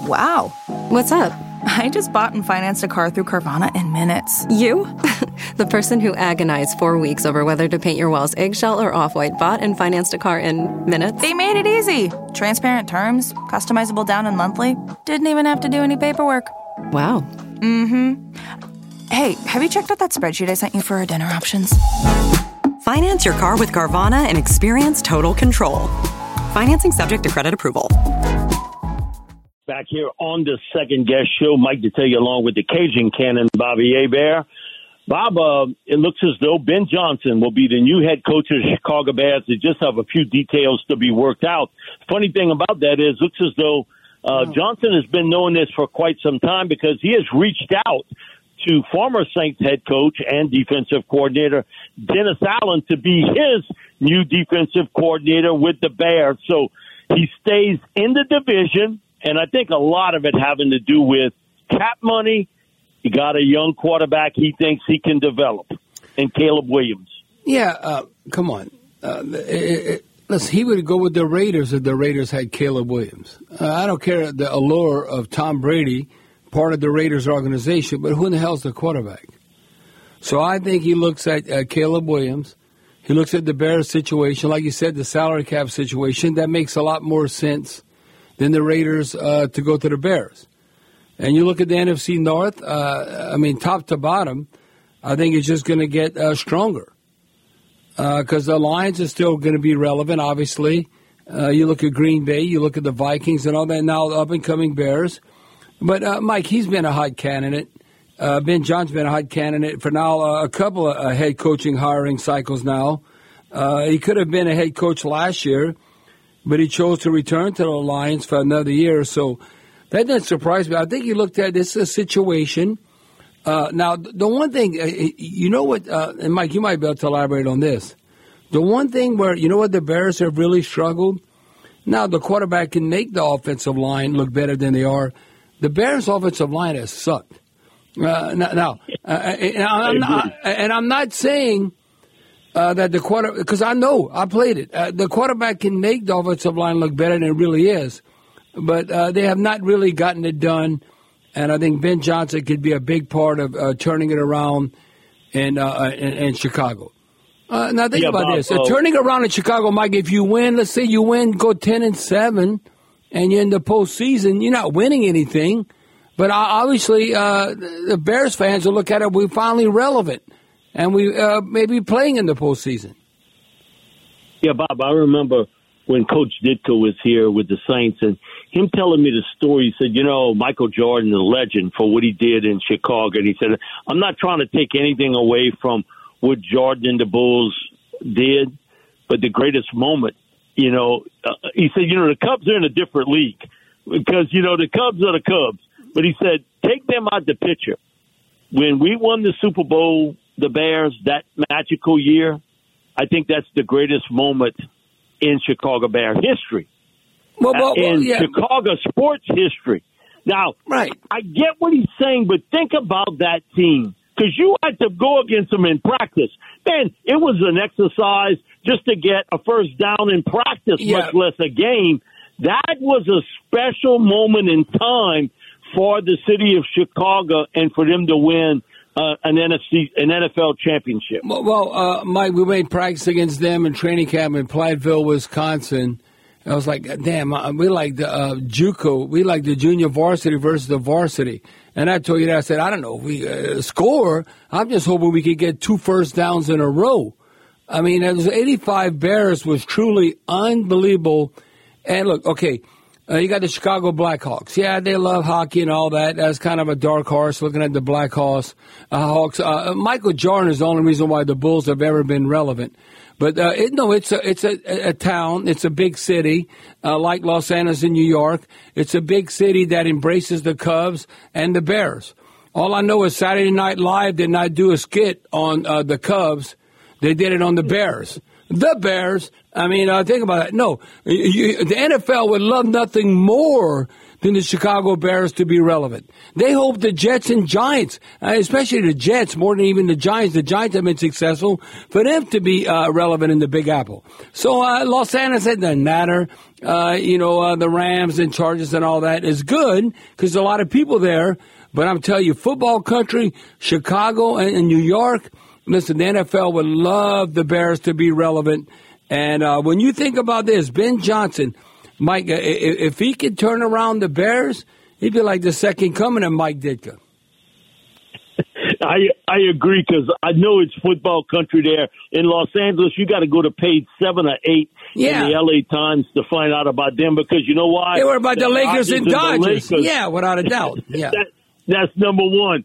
Wow. What's up? I just bought and financed a car through Carvana in minutes. You? The person who agonized 4 weeks over whether to paint your walls eggshell or off-white bought and financed a car in minutes? They made it easy. Transparent terms, customizable down and monthly. Didn't even have to do any paperwork. Wow. Mm-hmm. Hey, have you checked out that spreadsheet I sent you for our dinner options? Finance your car with Carvana and experience total control. Financing subject to credit approval. Back here on the second guest show, Mike Detillier along with the Cajun Cannon, Bobby Hebert. Bob, it looks as though Ben Johnson will be the new head coach of the Chicago Bears. They just have a few details to be worked out. Funny thing about that is, looks as though Johnson has been knowing this for quite some time because he has reached out to former Saints head coach and defensive coordinator Dennis Allen to be his new defensive coordinator with the Bears. So he stays in the division, and I think a lot of it having to do with cap money. He got a young quarterback he thinks he can develop, and Caleb Williams. Yeah, come on. Listen, he would go with the Raiders if the Raiders had Caleb Williams. I don't care the allure of Tom Brady, part of the Raiders organization, but who in the hell's the quarterback? So I think he looks at Caleb Williams. He looks at the Bears situation. Like you said, the salary cap situation. That makes a lot more sense than the Raiders to go to the Bears. And you look at the NFC North, top to bottom, I think it's just going to get stronger because the Lions are still going to be relevant, obviously. You look at Green Bay, you look at the Vikings and all that, now up-and-coming Bears. But, Mike, he's been a hot candidate. Ben Johnson's been a hot candidate for now a couple of head coaching hiring cycles now. He could have been a head coach last year, but he chose to return to the Lions for another year. So that doesn't surprise me. I think he looked at this as a situation. Now, the one thing, you know what, and Mike, you might be able to elaborate on this. The one thing where, you know what, the Bears have really struggled? Now, the quarterback can make the offensive line look better than they are. The Bears' offensive line has sucked. I'm not saying that the quarterback, because I know, I played it. The quarterback can make the offensive line look better than it really is. But they have not really gotten it done, and I think Ben Johnson could be a big part of turning it around in Chicago. Now think about this: turning around in Chicago, Mike. If you win, let's say you win, go 10-7, and you're in the postseason, you're not winning anything. But obviously, the Bears fans will look at it. We're finally relevant, and we may be playing in the postseason. Yeah, Bob, I remember when Coach Ditko was here with the Saints and him telling me the story. He said, Michael Jordan, the legend for what he did in Chicago. And he said, I'm not trying to take anything away from what Jordan and the Bulls did, but the greatest moment, he said, the Cubs are in a different league because, the Cubs are the Cubs. But he said, take them out the picture. When we won the Super Bowl, the Bears, that magical year, I think that's the greatest moment in Chicago Bear history, Chicago sports history. Now, right. I get what he's saying, but think about that team because you had to go against them in practice. Man, it was an exercise just to get a first down in practice, much less a game. That was a special moment in time for the city of Chicago and for them to win an NFL championship. Well, Mike, we made practice against them in training camp in Platteville, Wisconsin. I was like, damn, we like the JUCO, we like the junior varsity versus the varsity. And I told you that. I said, I don't know if we score. I'm just hoping we could get 2 first downs in a row. I mean, those 85 Bears was truly unbelievable. And look, okay, you got the Chicago Blackhawks. Yeah, they love hockey and all that. That's kind of a dark horse looking at the Blackhawks. Hawks. Michael Jordan is the only reason why the Bulls have ever been relevant. But it's a town. It's a big city, like Los Angeles and New York. It's a big city that embraces the Cubs and the Bears. All I know is Saturday Night Live did not do a skit on the Cubs. They did it on the Bears. The Bears. I mean, think about that. No, the NFL would love nothing more than the Chicago Bears to be relevant. They hope the Jets and Giants, especially the Jets, more than even the Giants. The Giants have been successful for them to be relevant in the Big Apple. So Los Angeles, it doesn't matter. The Rams and Chargers and all that is good because there's a lot of people there. But I'm telling you, football country, Chicago and New York, listen, the NFL would love the Bears to be relevant. And when you think about this, Ben Johnson, Mike, if he could turn around the Bears, he'd be like the second coming of Mike Ditka. I agree because I know it's football country there. In Los Angeles, you got to go to page 7 or 8 in the L.A. Times to find out about them because you know why? They were about the Lakers and Dodgers. Yeah, without a doubt. Yeah. That's number one.